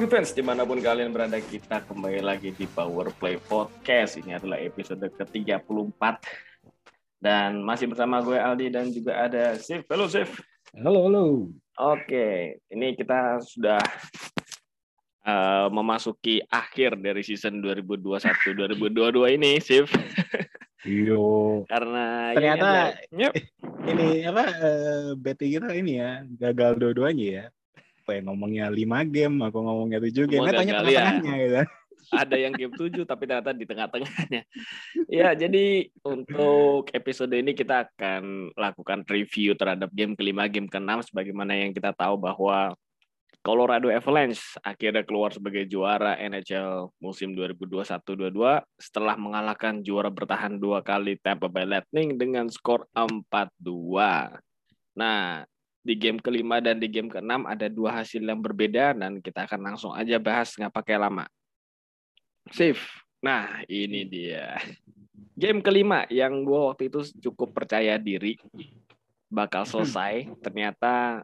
Halo fans, dimanapun kalian berada, kita kembali lagi di Power Play Podcast. Ini adalah episode ke-34. Dan masih bersama gue Aldi dan juga ada Sif. Halo Sif. Halo. Oke, ini kita sudah memasuki akhir dari season 2021-2022 ini, Sif. Iyo. Karena Ternyata yep. ini betting kita ini ya gagal dua-duanya ya. Ngomongnya 5 game, aku ngomongnya 7 game. Tanya tengah-tengahnya ya. gitu. Ada yang game 7 tapi ternyata di tengah-tengahnya. Ya, jadi untuk episode ini kita akan lakukan review terhadap game kelima, game keenam, sebagaimana yang kita tahu bahwa Colorado Avalanche akhirnya keluar sebagai juara NHL musim 2021-22 setelah mengalahkan juara bertahan 2 kali Tampa Bay Lightning dengan skor 4-2. Nah, di game kelima dan di game keenam ada 2 hasil yang berbeda dan kita akan langsung aja bahas nggak pakai lama. Sif, nah ini dia. Game kelima yang gue waktu itu cukup percaya diri bakal selesai, ternyata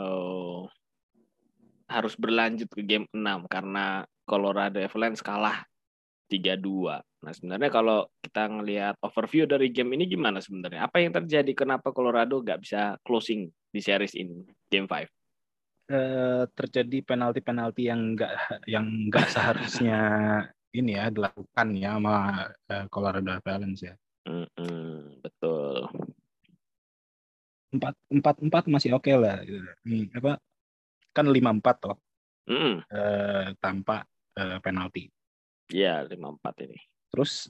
harus berlanjut ke game 6 karena Colorado Avalanche kalah 3-2. Nah, sebenarnya kalau kita ngelihat overview dari game ini gimana sebenarnya? Apa yang terjadi? Kenapa Colorado nggak bisa closing di series ini, game 5? Terjadi penalti yang nggak seharusnya ini ya dilakukan ya sama Colorado Avalanche ya. Betul. 4-4 masih oke lah. Kan 5-4 toh. Tanpa penalti. Iya, 5-4 ini. Terus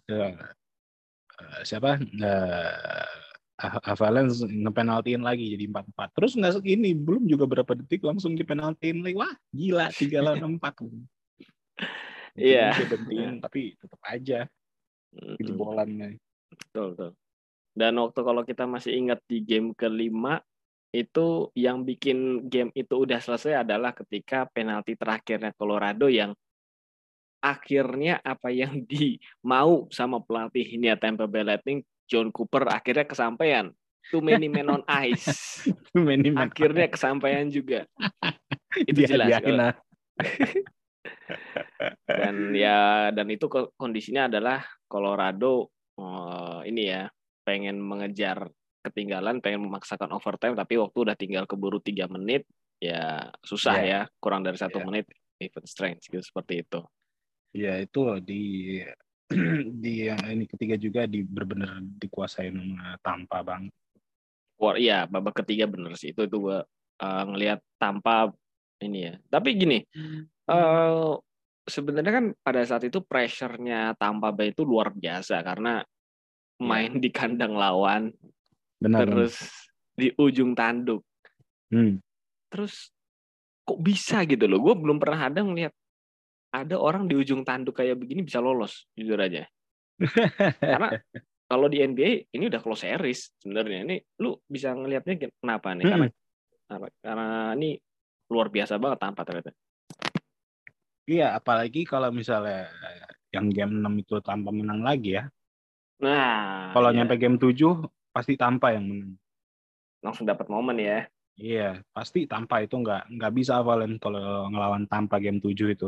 Avalanche ngepenaltiin lagi jadi 4-4. Terus nggak segini, belum juga berapa detik langsung dipenaltiin lagi. Wah, gila 3-4. Iya. Dia berhentiin tapi tetap aja jebolan. Betul. Dan waktu kalau kita masih ingat di game kelima, itu yang bikin game itu udah selesai adalah ketika penalti terakhirnya Colorado yang akhirnya apa yang dimau sama pelatihnya Tampa Bay Lightning, John Cooper, akhirnya kesampaian. Too many men on ice. Akhirnya kesampaian juga. Itu jelas. Dan itu kondisinya adalah Colorado ini ya, pengen mengejar ketinggalan, pengen memaksakan overtime, tapi waktu udah tinggal keburu 3 menit, ya susah ya, kurang dari 1 menit, even strength gitu, seperti itu. Ya itu di yang ini ketiga juga benar-benar dikuasain sama Tampa Bang. Iya, babak ketiga bener sih, itu gue ngelihat Tampa ini ya. Tapi gini, sebenarnya kan pada saat itu pressure-nya Tampa Bay itu luar biasa karena main di kandang lawan. Benar, terus di ujung tanduk. Terus kok bisa gitu loh? Gue belum pernah ada ngeliat ada orang di ujung tanduk kayak begini bisa lolos, jujur aja. Karena kalau di NBA ini udah close series sebenarnya. Ini lu bisa ngelihatnya kenapa nih? Karena ini luar biasa banget Tampa ternyata. Iya, apalagi kalau misalnya yang game 6 itu Tampa menang lagi ya. Nah, kalau nyampe game 7 pasti Tampa yang menang. Langsung dapat momen ya. Iya, pasti Tampa itu nggak bisa Avalanche kalau ngelawan Tampa game 7 itu.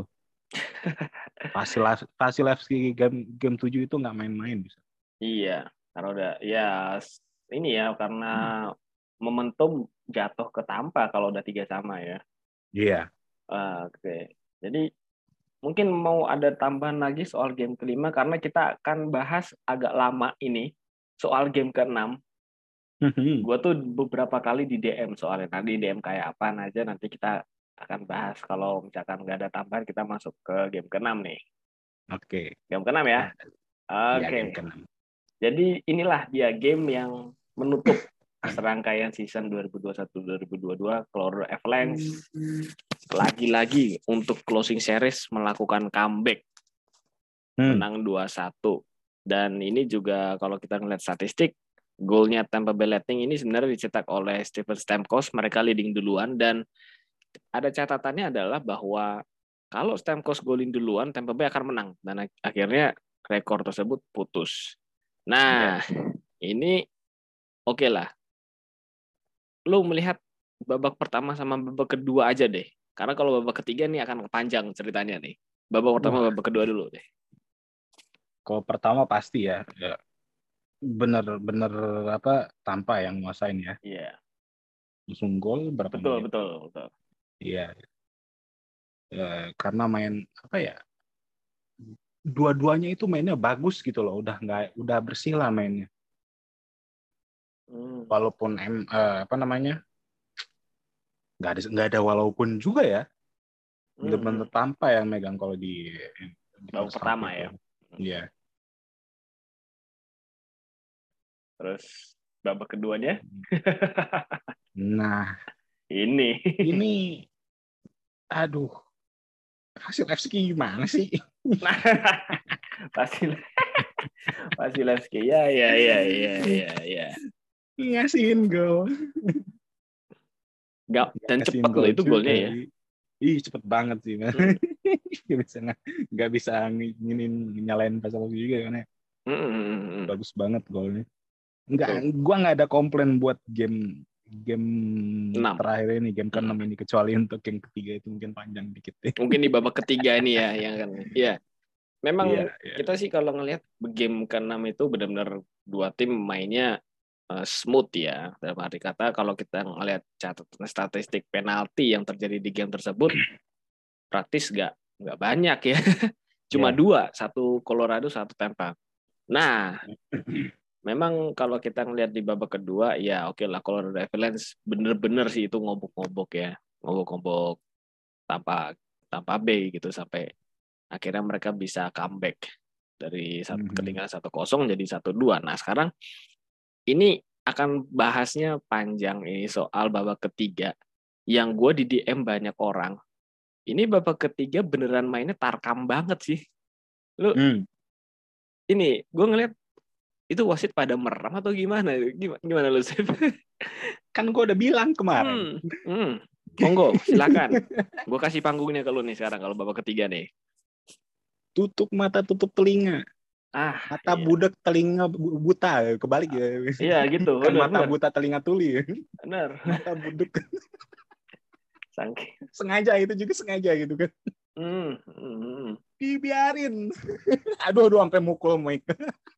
Vasilevskiy game 7 itu nggak main-main bisa. Iya, karena udah ya ini ya karena momentum jatuh ke Tampa kalau udah 3-3 ya. Iya. Oke. Jadi mungkin mau ada tambahan lagi soal game kelima karena kita akan bahas agak lama ini soal game keenam. Gue tuh beberapa kali di DM soalnya. Nanti DM kayak apa aja nanti kita akan bahas. Kalau misalkan nggak ada tambahan kita masuk ke game keenam nih. Oke. Game keenam ya. Oke. Game keenam. Jadi inilah dia game yang menutup serangkaian season 2021-2022 Colorado Avalanche lagi-lagi untuk closing series melakukan comeback menang 2-1. Dan ini juga kalau kita ngeliat statistik, golnya Tampa Bay Lightning ini sebenarnya dicetak oleh Steven Stamkos, mereka leading duluan, dan ada catatannya adalah bahwa kalau Stamkos golin duluan, Tampa Bay akan menang, dan akhirnya rekor tersebut putus. Nah, ini oke lah. Lu melihat babak pertama sama babak kedua aja deh. Karena kalau babak ketiga nih akan panjang ceritanya nih. Babak pertama, Wah, babak kedua dulu deh. kalau pertama pasti ya, bener-bener apa tanpa yang nguasain ya. Iya, Langsung gol berapa betul, menit? betul, betul. Iya, karena main apa ya? Dua-duanya itu mainnya bagus gitu loh, udah bersih lah mainnya. Hmm. Walaupun apa namanya? Nggak ada walaupun juga ya. Bener-bener Hmm. tanpa yang megang kalau di Babak first half pertama itu. ya. Iya. Terus babak keduanya Nah, ini. ini aduh, hasil FC gimana sih? Nah, pasti pasti Leski. Ya, ya, ya, ya, ya, ya. Ngasihin gol. Dan Ngasihin cepat loh gol itu juga. golnya ya. Ih, cepet banget sih. Hmm. Nggak bisa nyalain pasal juga kan ya. Hmm, hmm, hmm, hmm. Bagus banget golnya. Betul. Gua nggak ada komplain buat game game 6. terakhir ini, game ke-6 ini, kecuali untuk yang ketiga itu mungkin panjang dikit deh. Mungkin di babak ketiga ini ya yang kan. Ya, memang Iya, iya. kita sih kalau ngelihat game ke-6 itu benar-benar dua tim mainnya smooth ya. Dalam arti kata kalau kita ngelihat catatan statistik penalti yang terjadi di game tersebut praktis nggak banyak ya. Cuma Iya. dua, satu Colorado, satu Tampa. Nah, memang kalau kita ngelihat di babak kedua, ya oke lah Colorado Avalanche bener-bener sih itu ngobok-ngobok ya, ngobok-ngobok tanpa tanpa B gitu sampai akhirnya mereka bisa comeback dari ketinggalan 1-0 jadi 1-2. Nah sekarang ini akan bahasnya panjang ini soal babak ketiga yang gue di DM banyak orang. Ini babak ketiga beneran mainnya tarkam banget sih. Lu ini gue ngeliat itu wasit pada merem atau gimana? Gimana lu Sip? Kan gue udah bilang kemarin. Monggo, silakan. Gue kasih panggungnya ke lu nih sekarang kalau babak ketiga nih. Tutup mata, tutup telinga. Mata Iya. budak, telinga buta. Kebalik ya. Iya gitu, Kan benar mata benar. buta, telinga tuli. Benar. Mata budak. Sangki. Sengaja, itu juga sengaja gitu kan. Hmm, hmm. Dibiarin. Aduh, sampai mukul Mike.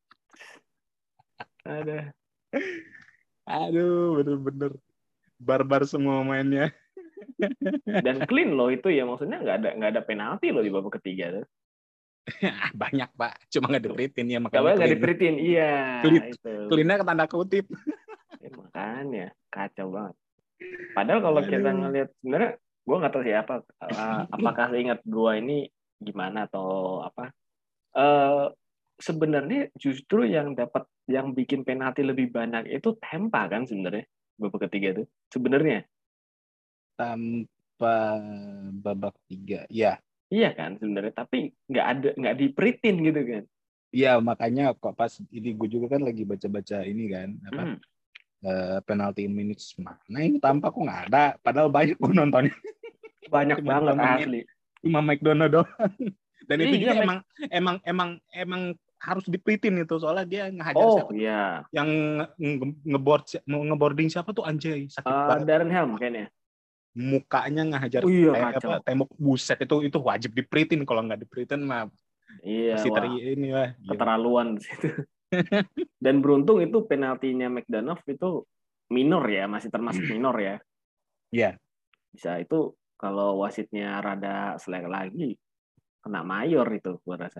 Ada. Aduh, bener-bener barbar semua mainnya. Dan clean loh itu ya, maksudnya nggak ada penalti loh di babak ketiga tuh. Banyak, Pak. Cuma nggak diperitin ya, Gak makanya boleh nggak clean. diperitin, iya itu. Clean-nya tanda kutip. Makanya kacau banget. Padahal kalau kita Aduh. ngelihat sebenarnya gue nggak tahu sih apakah ingat gue ini gimana atau apa. Eh Sebenarnya justru yang bikin penalti lebih banyak itu Tampa kan sebenarnya babak ketiga tuh sebenarnya. Tanpa babak 3. Ya. Iya kan sebenarnya, tapi nggak diperitin gitu kan. Iya, makanya kok pas ini gue juga kan lagi baca-baca ini kan, apa Hmm, penalti minutes mana ini tanpa kok nggak ada. Padahal banyak gue nontonnya. banyak Cuma banget 2 menit. asli. Cuma McDonald doang. Dan itu Iya, juga emang harus diperitin itu, soalnya dia ngehajar oh siapa tuh, ya, yang ngeboarding siapa tuh, anjay sakit banget. Darren Helm kayaknya. Mukanya ngehajar Oh iya kacau. tembok, buset, itu wajib diperitin, kalau nggak diperitin mah Iya, pasti wah, ini lah gila. keterlaluan di situ. Dan beruntung itu penaltinya McDonough itu minor ya, masih termasuk minor ya. Iya. Bisa itu kalau wasitnya rada selek lagi kena mayor itu gua rasa.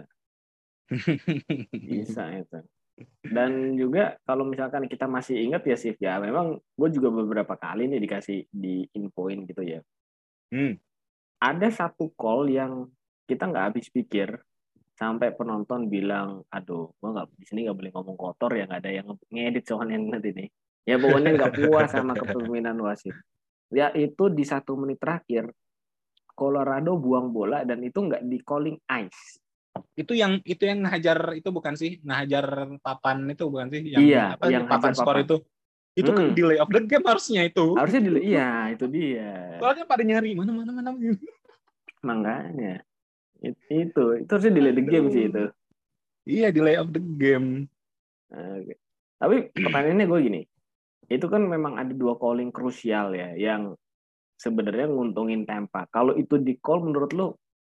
Bisa itu. Dan juga kalau misalkan kita masih ingat ya Sif ya, memang gue juga beberapa kali nih dikasih di infoin gitu ya. Ada satu call yang kita nggak habis pikir sampai penonton bilang, aduh, gue nggak di sini nggak boleh ngomong kotor ya, nggak ada yang ngedit soalnya nanti nih. Ya pokoknya nggak puas sama kepemimpinan wasit. Ya itu di 1 menit terakhir Colorado buang bola dan itu nggak di calling ice. Itu yang ngajar itu bukan sih? Ngajar papan itu bukan sih? Iya, Yang apa yang papan hajar skor papan. itu? Itu kan delay of the game harusnya itu. Harusnya iya itu dia. Soalnya pada nyari mana. Makanya itu harusnya delay the game sih itu. Iya, delay of the game. Oke. Tapi pertanyaannya gue gini, itu kan memang ada 2 calling krusial ya, yang sebenarnya nguntungin Tampa. Kalau itu di call menurut lu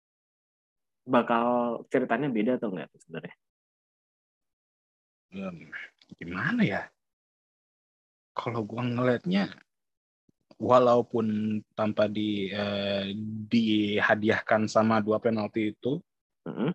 bakal ceritanya beda atau enggak sebenarnya? Gimana ya? Kalau gua ngelihatnya, walaupun tanpa dihadiahkan sama 2 penalti itu, Mm-mm.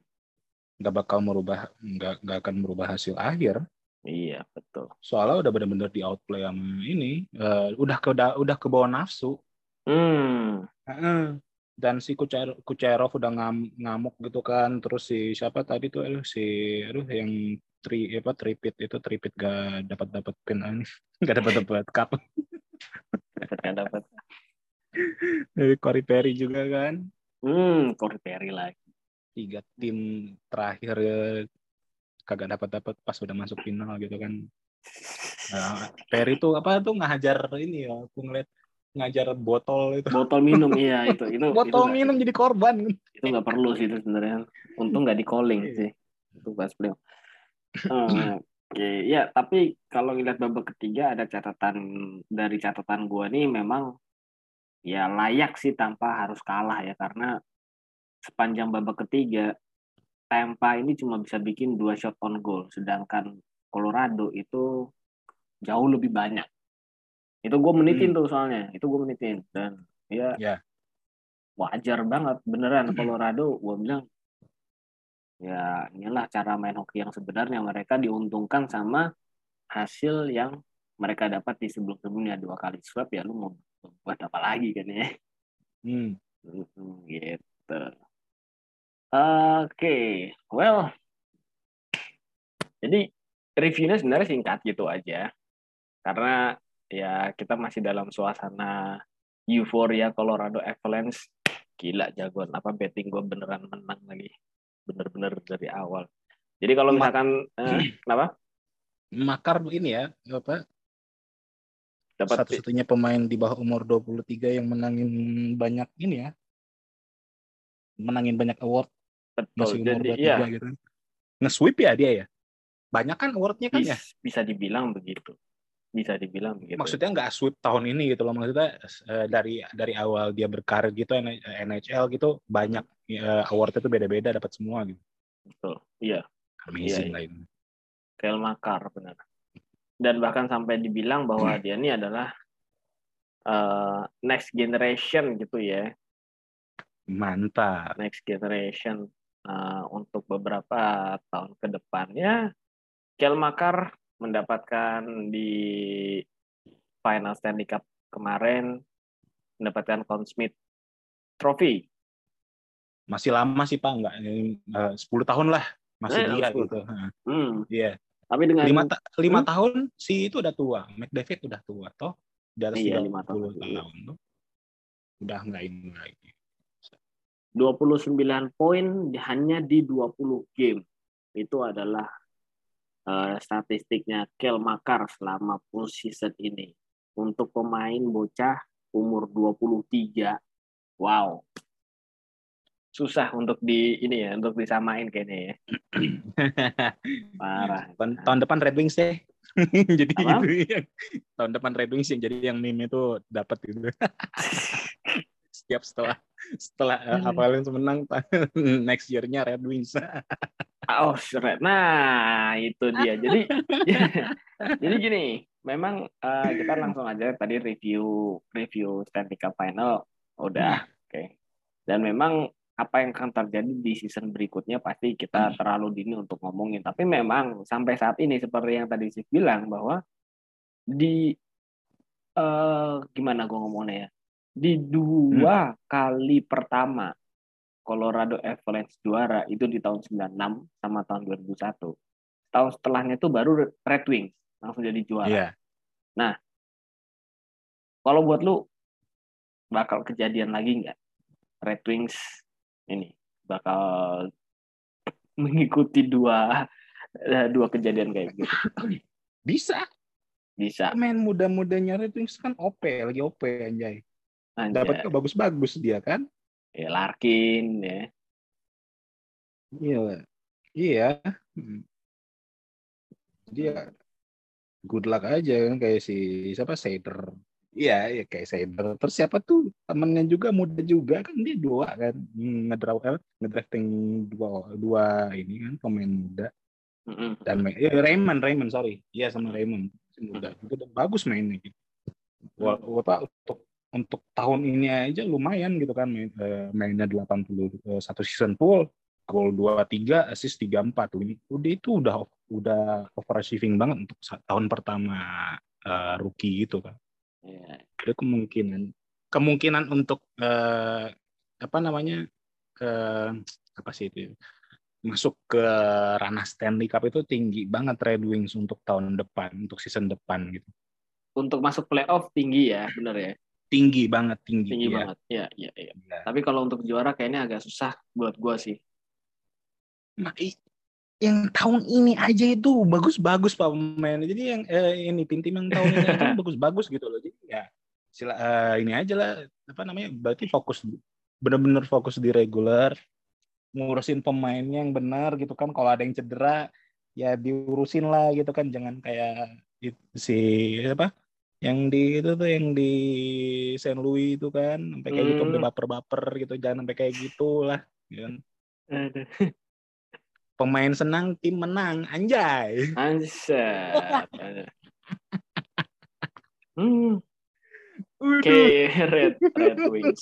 nggak akan merubah hasil akhir. Iya, betul. Soalnya udah benar-benar di outplay sama ini, udah ke bawah nafsu. Hmm, Heeh. Dan si Kucherov udah ngamuk gitu kan. Terus si siapa tadi tuh, yang tripit gak dapat pin, gak dapat cup. dapat kan dapat. Dari Corey Perry juga kan. Corey Perry lagi. 3 tim terakhir kagak dapat pas udah masuk final gitu kan. Nah, Perry tuh apa tuh ngajar ini ya, aku ngeliat ngajar botol itu. Botol minum, iya itu Botol minum jadi korban. nggak perlu sih itu sebenarnya. Untung nggak di calling sih. Itu pas beliau. Oke, ya tapi kalau ngeliat babak ketiga ada catatan gua nih memang ya layak sih tanpa harus kalah ya karena sepanjang babak ketiga Tampa ini cuma bisa bikin 2 shot on goal sedangkan Colorado itu jauh lebih banyak. Itu gue menitin tuh soalnya, itu gue menitin dan ya Ya. wajar banget beneran Colorado gue bilang ya inilah cara main hoki yang sebenarnya mereka diuntungkan sama hasil yang mereka dapat di sebelum-sebelumnya 2 kali swap ya lu mau buat apa lagi kan ya. Hmm. Gitu. Oke, well jadi reviewnya sebenarnya singkat gitu aja karena ya kita masih dalam suasana euforia Colorado Avalanche. Gila jagoan apa betting gue beneran menang lagi bener-bener dari awal. Jadi kalau Mak misalkan kenapa Makar ini ya, apa, dapat satu-satunya pemain di bawah umur 23 yang menangin banyak award, betul masih umur jadi ya 23 gitu. Nge-sweep ya dia ya. Banyak kan awardnya kan ya. bisa dibilang begitu, bisa dibilang begitu. Maksudnya nggak sweep tahun ini gitu loh. Maksudnya dari awal dia berkarir gitu NHL gitu banyak awardnya tuh beda-beda dapat semua gitu. Betul, iya, iya, Amazing iya. lah ini. Kyle Makar benar. Dan bahkan sampai dibilang bahwa dia ini adalah next generation gitu ya, Mantap. next generation untuk beberapa tahun ke depannya. Kyle Makar mendapatkan di final Stanley Cup kemarin mendapatkan Conn Smith Trophy. Masih lama sih Pak, nggak 10 tahun lah masih dia 10 gitu. tahun. Iya. Tapi dengan 5 tahun si itu udah tua, McDavid udah tua toh, di atas iya 5 tahun 30 tahun tuh udah nggak ini lagi. 29 poin hanya di 20 game. Itu adalah statistiknya Kel Makar selama full season ini. Untuk pemain bocah umur 23. Wow. Susah untuk untuk disamain kayaknya ya. Parah. Tahun depan Red Wings deh. Jadi Apa? gitu ya. Tahun depan Red Wings yang jadi yang meme itu dapat gitu. Setiap setelah Avalanche menang next year-nya Red Wings. Oh, seret. Nah, itu dia. Jadi jadi gini, memang kita langsung aja tadi review review Stanley Cup Final udah, oke. Dan memang apa yang akan terjadi di season berikutnya pasti kita terlalu dini untuk ngomongin. Tapi memang sampai saat ini seperti yang tadi Sif bilang bahwa di gimana gue ngomongnya ya, di 2 kali pertama Colorado Avalanche juara itu di tahun 96 sama tahun 2001. Tahun setelahnya itu baru Red Wings langsung jadi juara. Iya. Nah, kalau buat lu bakal kejadian lagi nggak Red Wings ini bakal mengikuti dua kejadian kayak gitu? Bisa. Bisa. Pemain muda-mudanya Red Wings kan lagi OP anjay. Anjay. Dapatnya bagus-bagus dia kan? Ya, Larkin ya. Iya. Iya. Dia good luck aja kan kayak si siapa Seider Iya, ya kayak Saber. Terus siapa tuh temennya juga muda juga kan dia dua kan ngedrafting dua dua ini kan pemain muda dan Raymond sorry, iya sama Raymond muda itu udah bagus mainnya gitu. Apa untuk tahun ini aja lumayan gitu kan mainnya 81 season full, gol 23, assist 34 udah itu udah overachieving banget untuk tahun pertama rookie gitu kan. Ya. Ada kemungkinan untuk apa namanya apa sih itu masuk ke ranah Stanley Cup itu tinggi banget Red Wings untuk tahun depan, untuk season depan gitu. Untuk masuk playoff tinggi ya, benar ya. Tinggi banget, tinggi ya. Banget, ya. Tapi kalau untuk juara kayaknya agak susah buat gua sih. Nah, yang tahun ini aja itu bagus-bagus Pak pemain. Jadi yang ini tim yang tahun ini aja bagus-bagus gitu loh. Jadi ya ini aja lah apa namanya berarti benar-benar fokus di regular, ngurusin pemainnya yang benar gitu kan. Kalau ada yang cedera ya diurusin lah gitu kan, jangan kayak si apa yang di itu tuh yang di Saint Louis itu kan sampai kayak gitu sampai baper-baper gitu, jangan sampai kayak gitulah gitu. Pemain senang tim menang anjay. Anjay. Oke, Red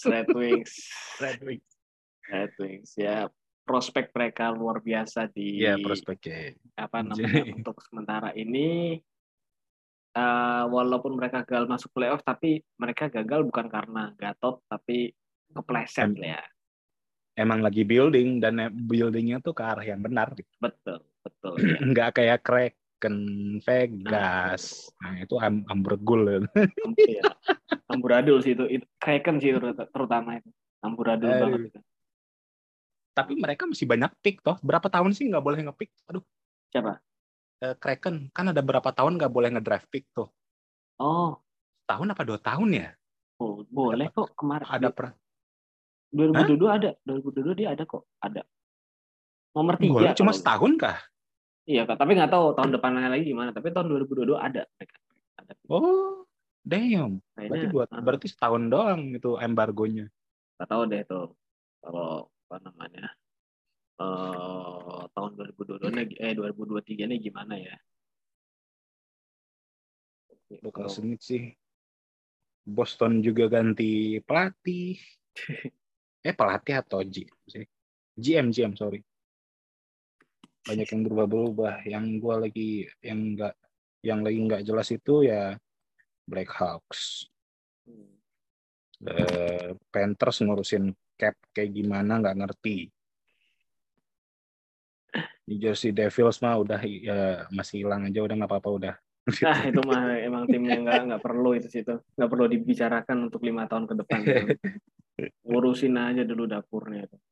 Wings ya, prospek mereka luar biasa di prospeknya apa namanya untuk sementara ini. Walaupun mereka gagal masuk playoff, tapi mereka gagal bukan karena gatot, tapi kepleset ya. Emang lagi building dan buildingnya tuh ke arah yang benar. Betul ya. Nggak kayak Kraken Vegas. Nah itu ambergul. Ya. Amburadul sih itu Kraken sih terutama itu. Amburadul banget itu. Tapi mereka masih banyak pick toh. Berapa tahun sih nggak boleh nge-pick? Aduh. Siapa? Kraken kan ada berapa tahun nggak boleh nge-draft pick tuh. Oh. Tahun apa 2 tahun ya? Oh, boleh kok kemarin. Ada pernah. 2022 ada. 2022 dia ada kok. Ada. Nomor 3. Boleh cuma setahun kah? Iya, tapi nggak tahu tahun depannya lagi gimana. Tapi tahun 2022 ada. Oh, damn. Berarti setahun doang itu embargonya. Nggak tahu deh tuh. Kalau apa namanya tahun 2023 ini gimana ya? Bakal sengit sih. Boston juga ganti pelatih. Pelatih atau GM sorry. Banyak yang berubah-berubah. Yang gua lagi yang lagi nggak jelas itu ya Blackhawks. Panthers ngurusin cap kayak gimana nggak ngerti. New Jersey Devils mah udah ya, masih hilang aja udah nggak apa-apa udah. Nah itu mah emang tim yang nggak perlu itu situ, nggak perlu dibicarakan untuk 5 tahun ke depan. Urusin aja dulu dapurnya itu.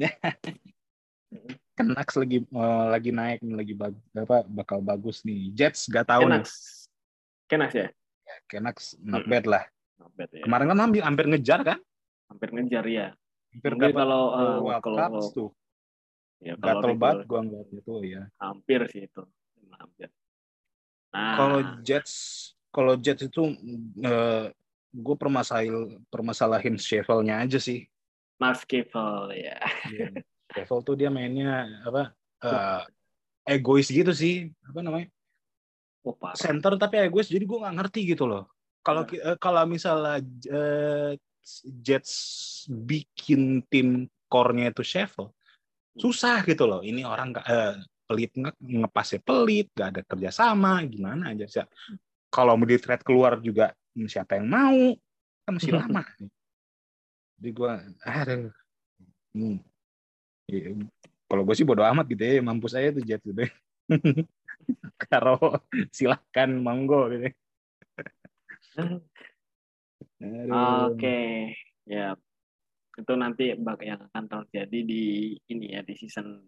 Canucks lagi naik lagi bakal bagus nih. Jets gak tahu nih. Canucks ya? Canucks not bad lah. Not bad, ya. Kemarin kan hampir ngejar kan? Hampir ngejar ya. Hampir dapat kalau tuh. Ya, gatel banget gua ngeliat itu ya. Hampir sih itu. Hampir. Nah, Kalau Jets itu gue permasalahin Sheffield-nya aja sih. Mark Sheffield ya. Sheffield tuh dia mainnya apa egois gitu sih, apa namanya? Center tapi egois, jadi gue nggak ngerti gitu loh. Kalau misalnya Jets bikin tim core-nya itu Sheffield, susah gitu loh. Ini orang pelit ngepasnya pelit, gak ada kerjasama, gimana aja sih. Kalau mau di trade keluar juga siapa yang mau, kan masih lama. Jadi gue kalau gue sih bodo amat gitu ya, mampus saya tuh Jets gitu. Kalau silahkan monggo gitu. Oke, ya itu nanti yang akan terjadi di ini ya di season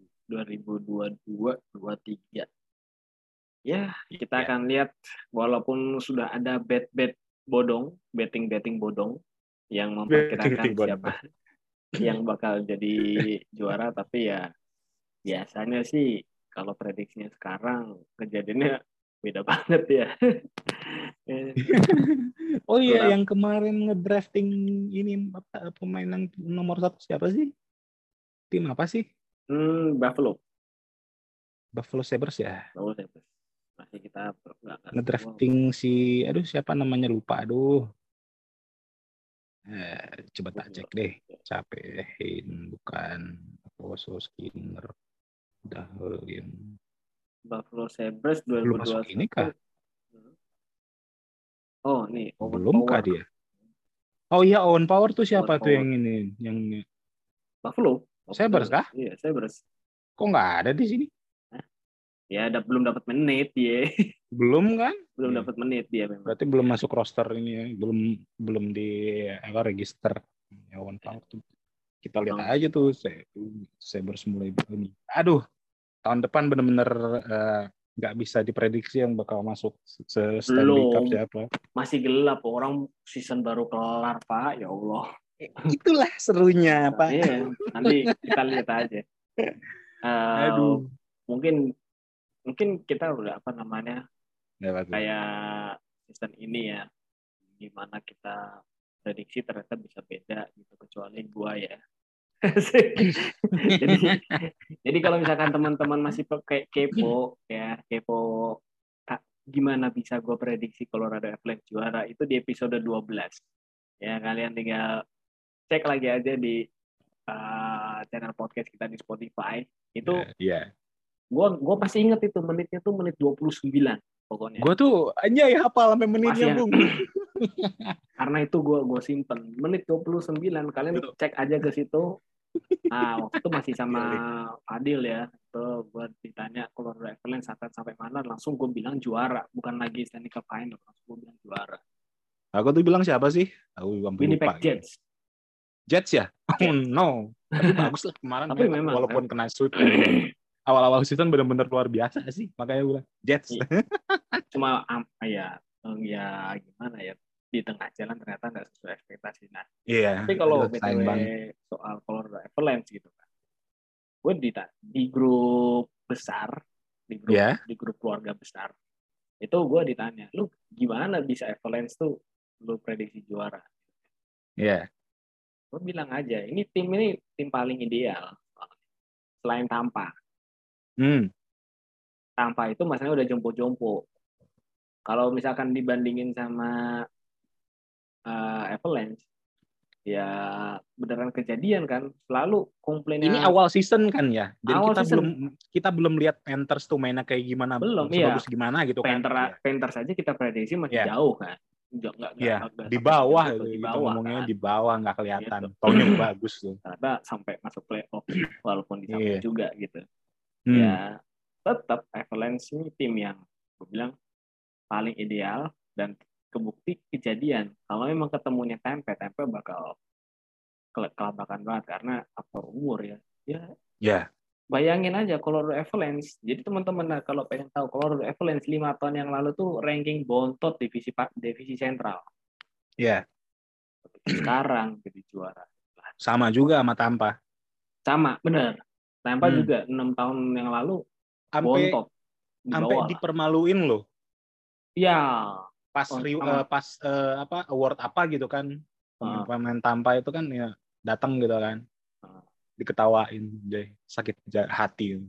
2022-23. Ya, kita akan lihat walaupun sudah ada betting bodong yang memperkirakan siapa yang bakal jadi juara, tapi ya biasanya sih kalau prediksinya sekarang kejadiannya beda banget ya. Oh iya, Gelap. yang kemarin ngedrafting ini pemain yang nomor 1 siapa sih? Tim apa sih? Buffalo. Buffalo Sabres ya. Buffalo Sabres. Masih kita nggak semua. Ngedrafting si, aduh siapa namanya lupa, aduh. Coba Gua tak cek juga. deh. Capein, bukan. Oso Skinner. Dahlin. Buffalo Sabres Belum masuk ini 2021. kah? Oh, nih Owen Belum kah Power. dia? Oh iya, Owen Power tuh Owen siapa tuh Power. yang ini? Yang Buffalo. Buffalo Sabres Sabres. kah? Iya, Sabres. Kok nggak ada di sini? Hah? Ya, belum dapat menit dia. Belum kan? Belum Iya. dapat menit dia memang. Berarti belum masuk roster ini ya. Belum belum di apa register. Ya, Owen Ya, Power tuh. Kita lihat memang aja tuh. Sabres mulai ini. Aduh, tahun depan bener-bener nggak bisa diprediksi yang bakal masuk Stanley Cup belum. siapa. Masih gelap. Orang season baru kelar, Pak. Ya Allah. Itulah serunya, Nah, Pak. iya, nanti kita lihat aja. Eh, Aduh. mungkin mungkin kita udah apa namanya Lewat tuh. kayak season ini ya, gimana kita prediksi ternyata bisa beda gitu kecuali gua ya. jadi jadi kalau misalkan teman-teman masih pakai kepo ya kepo gimana bisa gua prediksi Colorado Avalanche juara itu di episode 12 ya, kalian tinggal cek lagi aja di channel podcast kita di Spotify itu. Iya. Gua pasti inget itu menitnya tuh menit 29 pokoknya. Gue tuh anjay hafal sampai Masih menitnya, ya. Bung. Karena itu gua simpen menit 29, kalian Betul. cek aja ke situ. Nah, waktu itu masih sama Gila nih. Fadil ya. Itu gue ditanya Colorado Avalanche sampai mana, langsung gue bilang juara, bukan lagi Stanley Cup Final, langsung gue bilang juara. Aku tuh bilang siapa sih? Aku sampai lupa Winnipeg gitu. Jets. Jets ya? Oh Jets. no. Tapi bagus lah kemarin Tapi mereka memang walaupun kena sweep ya. Awal-awal season benar-benar luar biasa sih. Makanya gue bilang Jets. cuma ya ya gimana ya, di tengah jalan ternyata nggak sesuai ekspektasi. Nah, Iya, tapi kalau aduh BTW sayang banget. soal Colorado Avalanche gitu kan, gue di grup besar, Iya, di grup keluarga besar, itu gue ditanya, lu gimana bisa Avalanche tuh lu prediksi juara? iya. Gue bilang aja, ini tim paling ideal selain Tampa. Hmm, Tampa itu masanya udah jompo-jompo. Kalau misalkan dibandingin sama Avalanche, ya beneran kejadian kan. Selalu ini komplainnya awal season kan ya. Jadi awal season. kita belum lihat Panthers tuh mainnya kayak gimana, Belum, iya. sebagus gimana gitu kan. Iya. Panthers saja kita prediksi masih Iya. jauh kan. Iya, Nggak di sampai bawah segitu itu tuh, di kita bawah ngomongnya kan. di bawah nggak kelihatan. Gitu. Taunya bagus tuh. Ternyata sampai masuk playoff walaupun disamping Iya. juga gitu. Hmm. Ya tetap Avalanche ini tim yang gue bilang paling ideal, dan kebukti kejadian. Kalau memang ketemunya Tempe bakal kelabakan banget karena faktor umur ya. Ya Ya, bayangin aja Colorado Avalanche. Jadi teman-teman, nah, kalau pengen tahu Colorado Avalanche 5 tahun yang lalu tuh ranking bontot divisi sentral. ya. Sekarang jadi juara. Sama juga sama Tampa. Sama, bener. Tampa Hmm. juga 6 tahun yang lalu Sampai bontot di sampai bawah lah. dipermaluin loh. Ya, Pas sama. pas apa award apa gitu kan. Pemain Tampa itu kan ya datang gitu kan. Diketawain deh, sakit hati.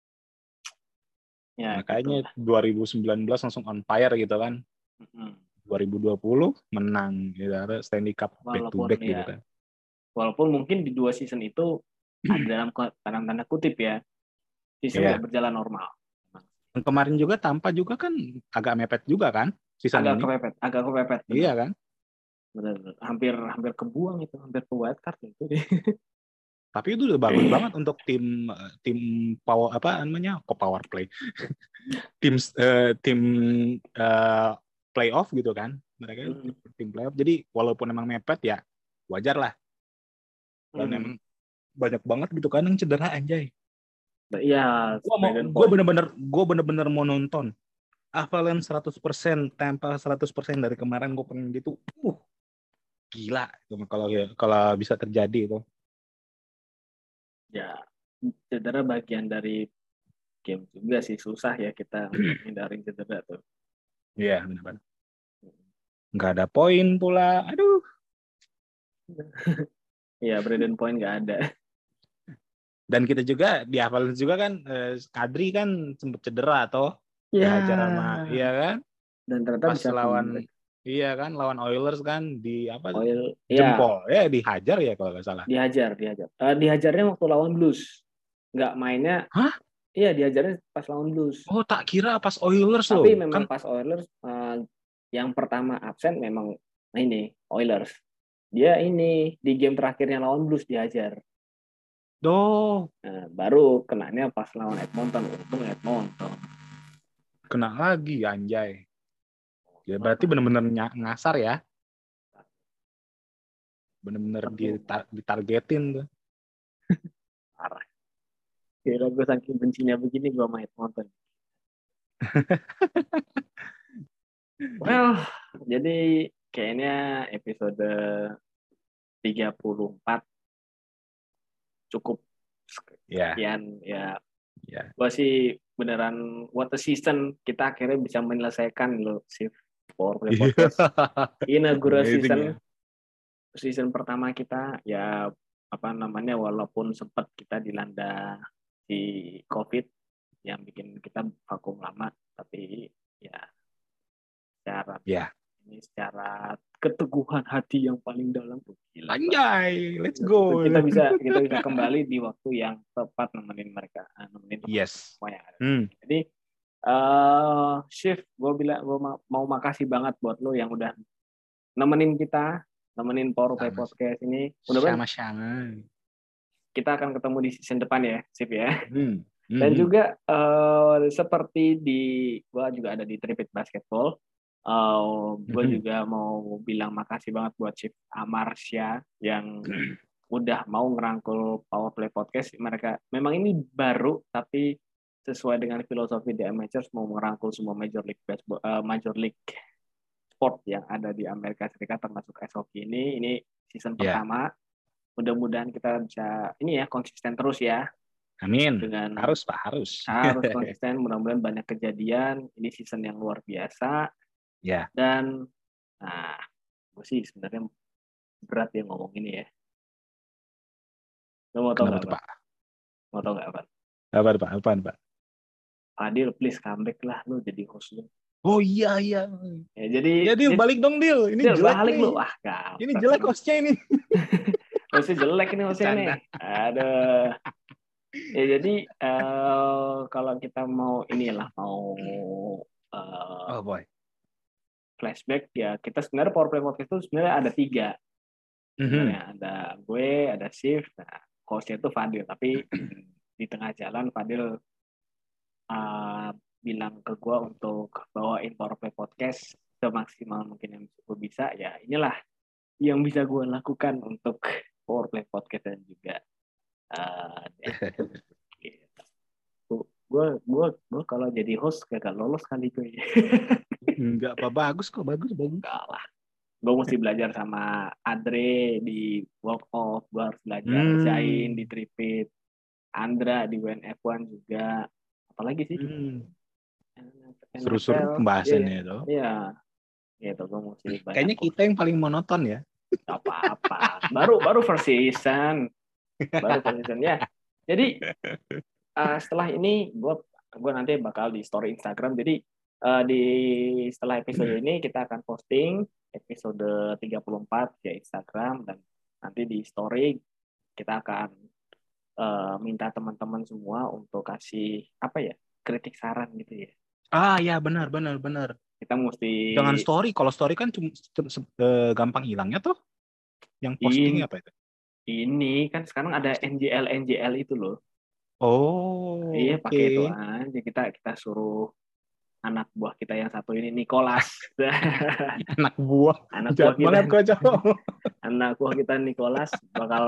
Ya Makanya gitulah. 2019 langsung on fire gitu kan. Mm-mm. 2020 menang gitu, Stanley Cup back to Walaupun back gitu ya, kan. walaupun mungkin di 2 season itu ada dalam tanda kutip ya, season Iya. nggak berjalan normal. Kemarin juga Tampa juga kan agak mepet juga kan season ini. Agak kepepet, benar. Iya kan? Benar. Hampir kebuang itu, hampir ke wild card itu. Tapi itu udah bagus banget untuk tim power apa namanya? Power play. tim playoff gitu kan. Mereka tim playoff. Jadi walaupun emang mepet ya wajar lah. Dan emang banyak banget gitu kan yang cedera anjay. Iya, Gue bener-bener mau nonton Avalanche 100%, Tampa 100% dari kemarin gue pengen gitu. Gila itu kalau bisa terjadi itu. Ya, cedera bagian dari game juga sih, susah ya kita untuk hindarin cedera tuh. Iya, benar. nggak ada poin pula. Aduh. Iya, Brandon Point nggak ada. Dan kita juga di Avalanche juga kan Kadri kan sempat cedera toh. Ya. Dihajar sama iya kan? Dan ternyata Pas bisa lawan comeback. iya kan lawan Oilers kan di apa Oil, ya, jempol ya dihajar ya kalau nggak salah. dihajar. Dihajarnya waktu lawan Blues. Nggak mainnya, Hah? iya dihajarnya pas lawan Blues. Oh tak kira pas Oilers Tapi loh memang kan. pas Oilers, yang pertama absen memang ini Oilers. Dia ini di game terakhirnya lawan Blues dihajar. Doh Nah, baru kenanya pas lawan Edmonton. Untung Edmonton. kena lagi anjay. Ya berarti benar-benar ngasar ya. Benar-benar ditargetin tuh. Parah. Kira gue saking bencinya begini gue main Edmonton. Well, jadi kayaknya episode 34 cukup Ya. sekian ya. Ya. Gue sih beneran what a season, kita akhirnya bisa menyelesaikan loh si Powerplay Podcast. Inaugural Amazing, season pertama kita ya, apa namanya, walaupun sempat kita dilanda di COVID yang bikin kita vakum lama, tapi ya secara ya. secara keteguhan hati yang paling dalam tuh gila. Anjay, let's go. Kita bisa kembali di waktu yang tepat nemenin mereka, nemenin Yes. semua yang ada. Jadi Shift, gue mau makasih banget buat lo yang udah nemenin kita, nemenin Powerplay Podcast ini. Sama-sama. Kita akan ketemu di season depan ya, Shift ya. Dan juga seperti gue juga ada di Tripit Basketball. Gue juga mau bilang makasih banget buat Chief Amarsya yang udah mau ngerangkul Powerplay Podcast. Mereka memang ini baru, tapi sesuai dengan filosofi The Amateurs mau merangkul semua Major League Baseball, Major League Sport yang ada di Amerika Serikat, termasuk ice hockey ini. Ini season pertama. Mudah-mudahan kita bisa ini ya konsisten terus ya. Amin. Harus konsisten. Mudah-mudahan banyak kejadian. Ini season yang luar biasa. Ya. Dan gue sih sebenarnya berat ya ngomong ini ya. Lo mau tahu nggak, Pak? Mau tahu nggak, Pak? Apaan, Pak? Adil, please comeback lah lo jadi host lo. Oh iya. Ya, jadi balik dong, Dil. Ini Dil, jelek balik nih. Lo. Ini jelek hostnya ini. Hostnya jelek ini hostnya nih. Aduh. Ya jadi kalau kita mau oh boy. Flashback ya, kita sebenarnya Powerplay Podcast itu sebenarnya ada 3. Sebenarnya ada gue, ada Shift, nah hostnya itu Fadil. Tapi di tengah jalan Fadil bilang ke gue untuk bawain Powerplay Podcast semaksimal mungkin yang gue bisa. Ya inilah yang bisa gue lakukan untuk Powerplay Podcast dan juga gue kalau jadi host gagal lolos kali gue. Enggak apa, bagus kok, bagus. Enggak lah. Gue mesti belajar sama Andre di Walk Off, gue harus belajar Zain di Tripit, Andra di WNF1 juga. Apalagi sih? Seru-seru pembahasannya itu. Iya. Gitu, gue mesti banyak. Kayaknya kita yang paling monoton ya. Gak apa-apa. Baru first season. Ya. Jadi setelah ini gue nanti bakal di story Instagram. Jadi setelah episode ini kita akan posting episode 34 di Instagram, dan nanti di story kita akan minta teman-teman semua untuk kasih kritik saran gitu ya. Ya benar. Kita mesti jangan story. Kalau story kan cuma gampang hilangnya tuh. Yang posting apa itu? Ini kan sekarang ada NJL itu loh. Oh, iya, pakai itu aja. Kita suruh anak buah kita yang satu ini, Nicholas. Anak buah kita Nicholas bakal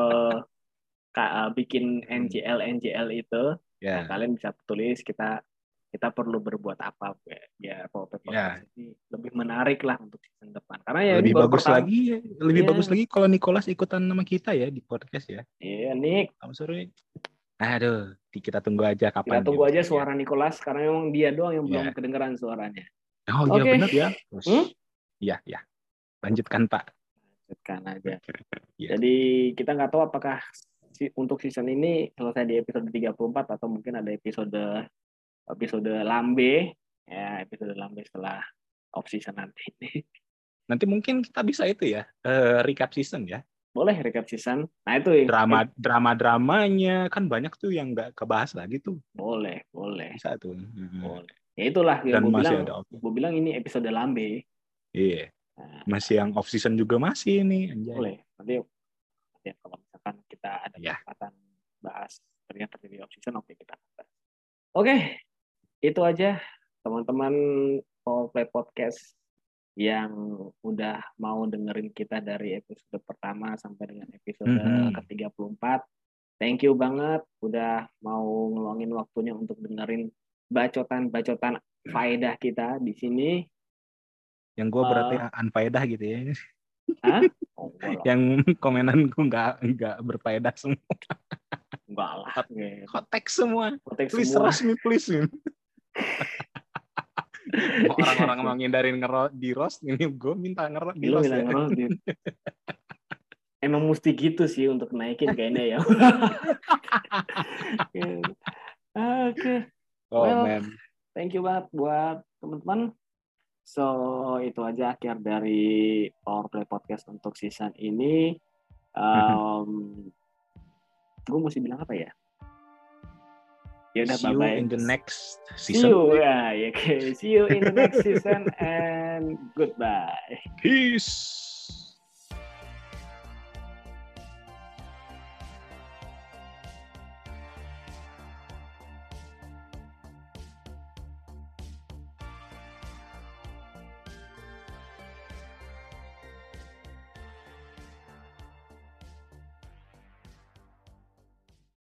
bikin NJL itu. Nah, kalian bisa tulis kita perlu berbuat apa biar podcast ini lebih menarik lah untuk season depan. Karena ya lebih bagus lagi kalau Nicholas ikutan sama kita ya di podcast ya. Iya, Nick. Aduh, kita tunggu aja kapan. Kita tunggu aja suara Nicholas, karena memang dia doang yang belum kedengeran suaranya. Oh iya benar ya. Iya. Lanjutkan Pak. Lanjutkan aja. Ya. Jadi kita nggak tahu apakah untuk season ini selesai di episode 34 atau mungkin ada episode lambe, ya episode lambe setelah off season nanti. Nanti mungkin kita bisa itu ya, recap season ya. Boleh recap season. Nah itu Dramanya kan banyak tuh yang nggak kebahas lagi tuh. boleh. Bisa tuh. Boleh. Ya itulah yang Dan masih ada gue bilang ini episode lambe. Iya. Nah, Masih yang off season juga masih nih, anjay. boleh. Nanti ya, kalau misalkan kita ada kesempatan bahas ternyata di off season, oke kita bahas. Oke, itu aja teman-teman Powerplay Podcast yang udah mau dengerin kita dari episode pertama sampai dengan episode ke-34. Thank you banget udah mau ngeluangin waktunya untuk dengerin bacotan-bacotan faedah kita di sini. Yang gue berarti unfaedah gitu ya. Hah? Yang komenanku nggak berfaedah semua. Enggak lah. Kotek semua. Please semua. roast me, please. Orang-orang menghindarin di roast, ini gue minta di roast ya. Emang mesti gitu sih untuk naikin kayaknya ya. Oke. Thank you banget buat teman-teman. So, itu aja akhir dari Powerplay Podcast untuk season ini. Gue mesti bilang apa ya? Ya udah, see bye-bye. You in the next season. See you, okay. See you in the next season and goodbye. Peace.